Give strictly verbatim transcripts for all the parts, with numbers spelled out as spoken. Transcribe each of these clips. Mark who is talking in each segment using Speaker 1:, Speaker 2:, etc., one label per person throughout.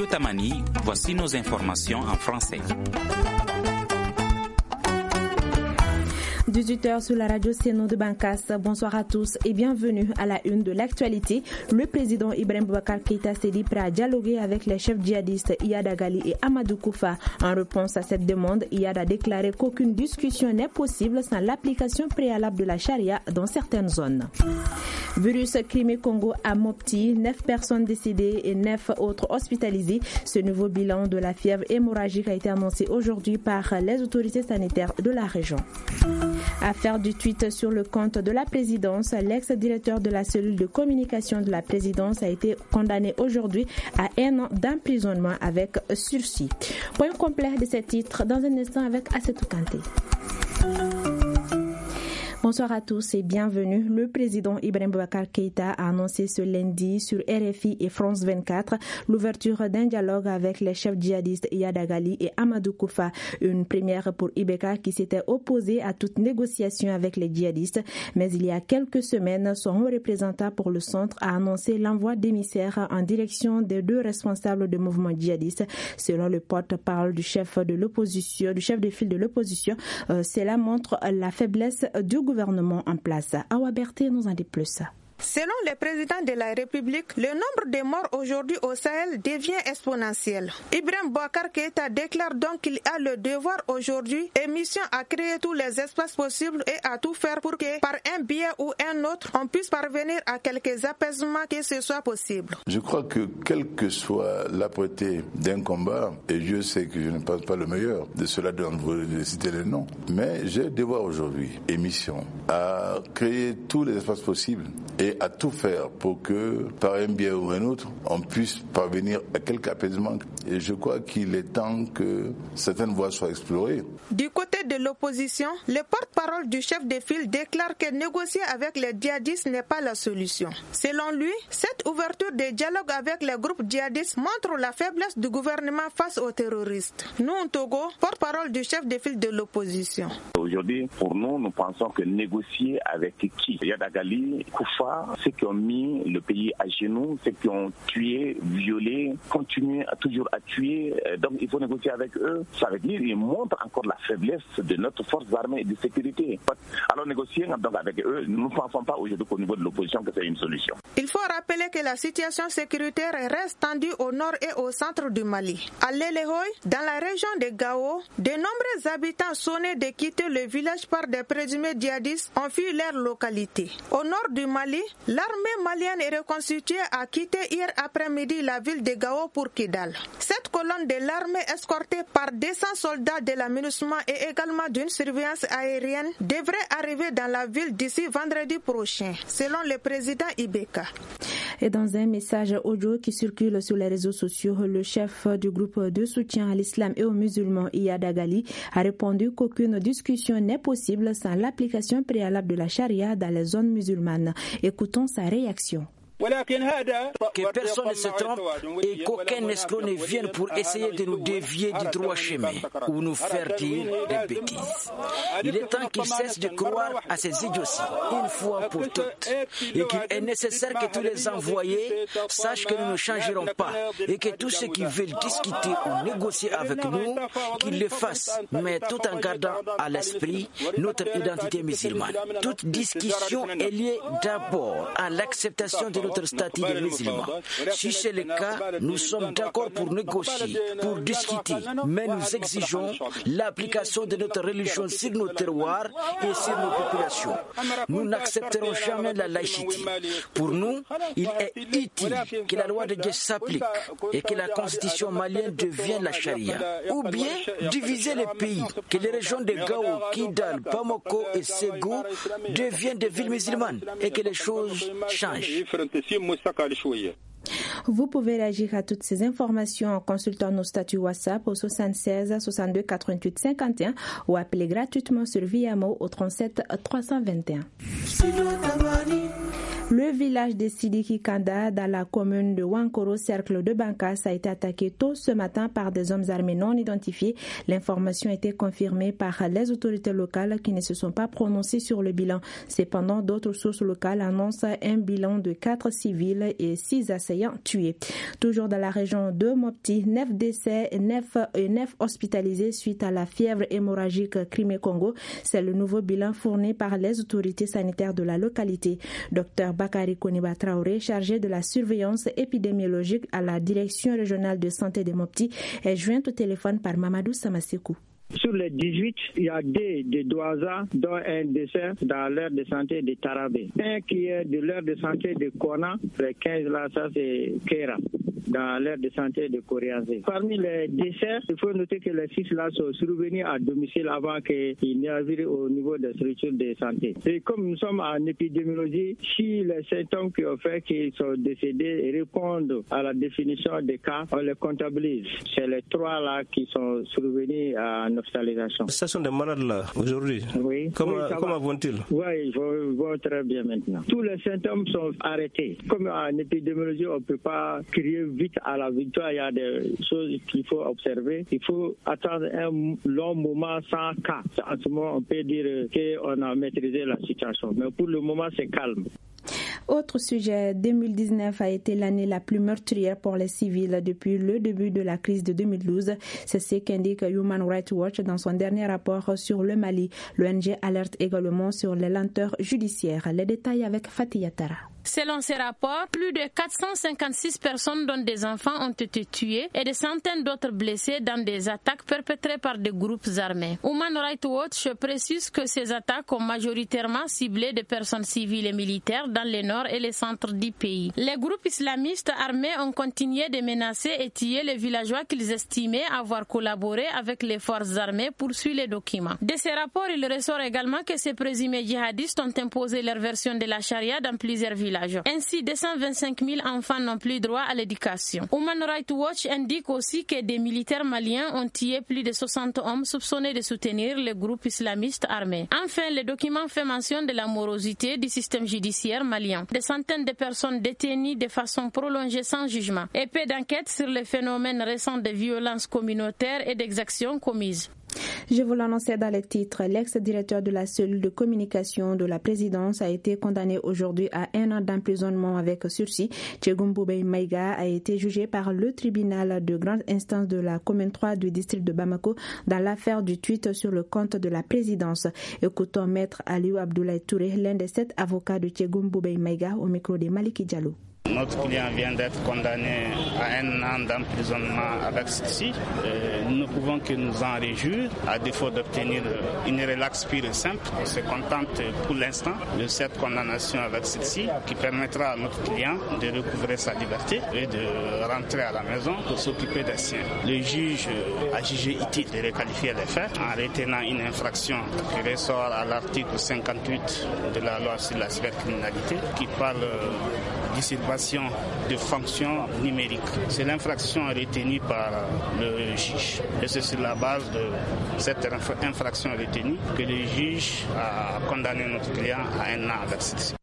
Speaker 1: studio Tamani, voici nos informations en français.
Speaker 2: dix-huit heures sur la radio Seno de Bankas. Bonsoir à tous et bienvenue à la une de l'actualité. Le président Ibrahim Boubacar Keïta s'est dit prêt à dialoguer avec les chefs djihadistes Iyad Agali et Amadou Koufa. En réponse à cette demande, Iyad a déclaré qu'aucune discussion n'est possible sans l'application préalable de la charia dans certaines zones. Virus Crimée-Congo à Mopti, neuf personnes décédées et neuf autres hospitalisées. Ce nouveau bilan de la fièvre hémorragique a été annoncé aujourd'hui par les autorités sanitaires de la région. Affaire du tweet sur le compte de la présidence, l'ex-directeur de la cellule de communication de la présidence a été condamné aujourd'hui à un an d'emprisonnement avec sursis. Point complet de ces titres dans un instant avec Assetou Kanté. Bonsoir à tous et bienvenue. Le président Ibrahim Boubacar Keïta a annoncé ce lundi sur R F I et France vingt-quatre l'ouverture d'un dialogue avec les chefs djihadistes Iyad Agali et Amadou Koufa. Une première pour I B K qui s'était opposé à toute négociation avec les djihadistes. Mais il y a quelques semaines, son représentant pour le centre a annoncé l'envoi d'émissaires en direction des deux responsables de mouvements djihadistes. Selon le porte-parole du chef de l'opposition, du chef de file de l'opposition, euh, cela montre la faiblesse du gouvernement. gouvernement en place. Awa Berté nous en dit plus.
Speaker 3: Selon le président de la République, le nombre de morts aujourd'hui au Sahel devient exponentiel. Ibrahim Boubacar Keïta déclare donc qu'il a le devoir aujourd'hui et mission à créer tous les espaces possibles et à tout faire pour que, par un biais ou un autre, on puisse parvenir à quelques apaisements que ce soit possible.
Speaker 4: Je crois que quelle que soit l'âpreté d'un combat, et je sais que je ne pense pas le meilleur de cela d'entre vous de citer les noms, mais j'ai le devoir aujourd'hui et mission à créer tous les espaces possibles et à tout faire pour que, par un biais ou un autre, on puisse parvenir à quelque apaisement. Et je crois qu'il est temps que certaines voies soient explorées.
Speaker 3: Du côté de l'opposition, le porte-parole du chef de file déclare que négocier avec les djihadistes n'est pas la solution. Selon lui, cette ouverture de dialogue avec les groupes djihadistes montre la faiblesse du gouvernement face aux terroristes. Nous, Togo, porte-parole du chef de file de l'opposition.
Speaker 5: Aujourd'hui, pour nous, nous pensons que négocier avec qui? Iyad Agali, Koufa, ceux qui ont mis le pays à genoux, ceux qui ont tué, violé, continuent à toujours à tuer. Donc il faut négocier avec eux. Ça veut dire qu'ils montrent encore la faiblesse de notre force armée et de sécurité. Alors négocier donc avec eux, nous ne pensons pas aujourd'hui qu'au niveau de l'opposition que c'est une solution.
Speaker 3: Il faut rappeler que la situation sécuritaire reste tendue au nord et au centre du Mali. À Lelehoy, dans la région de Gao, de nombreux habitants sonnés de quitter le village par des présumés djihadistes ont fui leur localité. Au nord du Mali, l'armée malienne est reconstituée a quitté hier après-midi la ville de Gao pour Kidal. Cette colonne de l'armée escortée par deux cents soldats de l'aménagement et également d'une surveillance aérienne devrait arriver dans la ville d'ici vendredi prochain, selon le président I B K.
Speaker 2: Et dans un message audio qui circule sur les réseaux sociaux, le chef du groupe de soutien à l'islam et aux musulmans Iyad Agali a répondu qu'aucune discussion n'est possible sans l'application préalable de la charia dans les zones musulmanes. Écoutons sa réaction.
Speaker 6: Que personne ne se trompe et qu'aucun escroc ne vienne pour essayer de nous dévier du droit chemin ou nous faire dire des bêtises. Il est temps qu'ils cessent de croire à ces idioties une fois pour toutes et qu'il est nécessaire que tous les envoyés sachent que nous ne changerons pas et que tous ceux qui veulent discuter ou négocier avec nous, qu'ils le fassent, mais tout en gardant à l'esprit notre identité musulmane. Toute discussion est liée d'abord à l'acceptation de notre statut de musulman. Si c'est le cas, nous sommes d'accord pour négocier, pour discuter, mais nous exigeons l'application de notre religion sur nos terroirs et sur nos populations. Nous n'accepterons jamais la laïcité. Pour nous, il est utile que la loi de Dieu s'applique et que la constitution malienne devienne la charia. Ou bien diviser le pays, que les régions de Gao, Kidal, Bamako et Ségou deviennent des villes musulmanes et que les choses changent.
Speaker 2: Vous pouvez réagir à toutes ces informations en consultant nos statuts WhatsApp au soixante-seize soixante-deux quatre-vingt-huit cinquante et un ou appelez gratuitement sur Viamo au trente-sept trois cent vingt et un. Le village de Sidiki Kanda, dans la commune de Wankoro, cercle de Bankas, a été attaqué tôt ce matin par des hommes armés non identifiés. L'information a été confirmée par les autorités locales qui ne se sont pas prononcées sur le bilan. Cependant, d'autres sources locales annoncent un bilan de quatre civils et six assaillants tués. Toujours dans la région de Mopti, neuf décès et neuf, et neuf hospitalisés suite à la fièvre hémorragique Crimée-Congo. C'est le nouveau bilan fourni par les autorités sanitaires de la localité. Docteur Bakari Koniba Traoré, chargé de la surveillance épidémiologique à la direction régionale de santé de Mopti, est joint au téléphone par Mamadou Samasekou.
Speaker 7: Sur les dix-huit, il y a deux de Douaza, dont un décès dans l'aire de santé de Tarabé. Un qui est de l'aire de santé de Kona, les quinze là, ça c'est Kera, dans l'aire de santé de Koriazé. Parmi les décès, il faut noter que les six là sont survenus à domicile avant qu'ils n'arrivent au niveau des structures de santé. Et comme nous sommes en épidémiologie, si les symptômes qui ont fait qu'ils sont décédés répondent à la définition des cas, on les comptabilise. C'est les trois là qui sont survenus à hospitalisation.
Speaker 8: Ce sont des malades là aujourd'hui.
Speaker 7: Oui.
Speaker 8: Comment,
Speaker 7: oui,
Speaker 8: comment vont-ils?
Speaker 7: Oui, ils vont, ils vont très bien maintenant. Tous les symptômes sont arrêtés. Comme en épidémiologie, on ne peut pas crier vite à la victoire. Il y a des choses qu'il faut observer. Il faut attendre un long moment sans cas. En ce moment, on peut dire qu'on a maîtrisé la situation. Mais pour le moment, c'est calme.
Speaker 2: Autre sujet, deux mille dix-neuf a été l'année la plus meurtrière pour les civils depuis le début de la crise de deux mille douze. C'est ce qu'indique Human Rights Watch dans son dernier rapport sur le Mali. L'O N G alerte également sur les lenteurs judiciaires. Les détails avec Fatih Yatara.
Speaker 9: Selon ces rapports, plus de quatre cent cinquante-six personnes, dont des enfants, ont été tuées et des centaines d'autres blessés dans des attaques perpétrées par des groupes armés. Human Rights Watch précise que ces attaques ont majoritairement ciblé des personnes civiles et militaires dans les nord et les centres du pays. Les groupes islamistes armés ont continué de menacer et tuer les villageois qu'ils estimaient avoir collaboré avec les forces armées, poursuit les documents. De ces rapports, il ressort également que ces présumés djihadistes ont imposé leur version de la charia dans plusieurs villages. Ainsi, deux cent vingt-cinq mille enfants n'ont plus droit à l'éducation. Human Rights Watch indique aussi que des militaires maliens ont tué plus de soixante hommes soupçonnés de soutenir les groupes islamistes armés. Enfin, le document fait mention de la morosité du système judiciaire malien. Des centaines de personnes détenues de façon prolongée sans jugement. Et peu d'enquêtes sur les phénomènes récents de violences communautaires et d'exactions commises.
Speaker 2: Je vous l'annonçais dans les titres, l'ex-directeur de la cellule de communication de la présidence a été condamné aujourd'hui à un an d'emprisonnement avec sursis. Tchegoumboubey Maïga a été jugé par le tribunal de grande instance de la commune trois du district de Bamako dans l'affaire du tweet sur le compte de la présidence. Écoutons Maître Aliou Abdoulaye Touré, l'un des sept avocats de Tchegoumboubey Maïga, au micro de Maliki Diallo.
Speaker 10: Notre client vient d'être condamné à un an d'emprisonnement avec ceci. Nous ne pouvons que nous en réjouir, à défaut d'obtenir une relaxe pure et simple. On se contente pour l'instant de cette condamnation avec ceci qui permettra à notre client de recouvrer sa liberté et de rentrer à la maison pour s'occuper des siens. Le juge a jugé utile de requalifier les faits en retenant une infraction qui ressort à l'article cinquante-huit de la loi sur la cybercriminalité qui parle d'usurpation de fonctions numériques. C'est l'infraction retenue par le juge. Et c'est sur la base de cette infraction retenue que le juge a condamné notre client à un an avec ceci.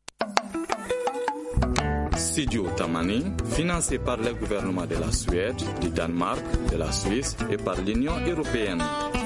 Speaker 11: Studio Tamani, financé par le gouvernement de la Suède, du Danemark, de la Suisse et par l'Union européenne.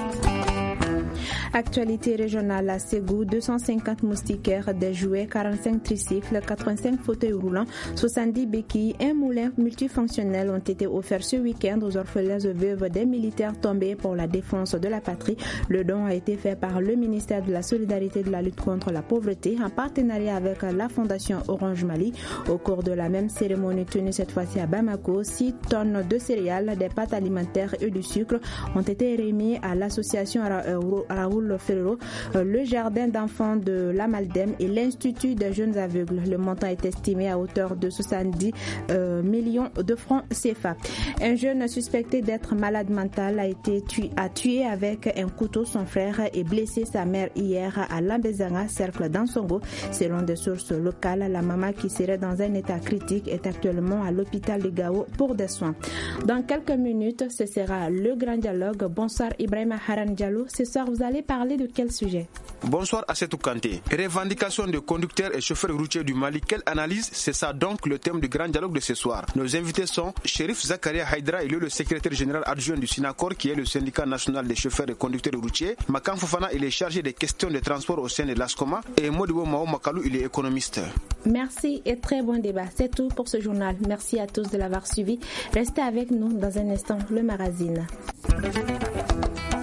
Speaker 2: Actualité régionale à Ségou, deux cent cinquante moustiquaires, des jouets, quarante-cinq tricycles, quatre-vingt-cinq fauteuils roulants, soixante-dix béquilles, un moulin multifonctionnel ont été offerts ce week-end aux orphelins et veuves des militaires tombés pour la défense de la patrie. Le don a été fait par le ministère de la Solidarité et de la lutte contre la pauvreté en partenariat avec la Fondation Orange Mali. Au cours de la même cérémonie tenue cette fois-ci à Bamako, six tonnes de céréales, des pâtes alimentaires et du sucre ont été remis à l'association Raoul Ferrero, le jardin d'enfants de la Maldem et l'Institut des jeunes aveugles. Le montant est estimé à hauteur de soixante-dix euh, millions de francs C F A. Un jeune suspecté d'être malade mental a été tué, a tué avec un couteau son frère et blessé sa mère hier à Lambezanga, cercle d'Ansongo. Selon des sources locales, la maman qui serait dans un état critique est actuellement à l'hôpital de Gao pour des soins. Dans quelques minutes, ce sera le grand dialogue. Bonsoir Ibrahima Haran Diallo. Ce soir, vous allez parler de quel sujet?
Speaker 12: Bonsoir Assetou Kanté. Revendication de conducteurs et chauffeurs routiers du Mali. Quelle analyse? C'est ça donc le thème du grand dialogue de ce soir. Nos invités sont Chérif Zakaria Haïdra, il est le secrétaire général adjoint du SYNACOR, qui est le syndicat national des chauffeurs et conducteurs routiers. Makan Fofana, il est chargé des questions de transport au sein de l'ASCOMA. Et Modibo Mao Makalou, il est économiste.
Speaker 2: Merci et très bon débat. C'est tout pour ce journal. Merci à tous de l'avoir suivi. Restez avec nous dans un instant, le magazine.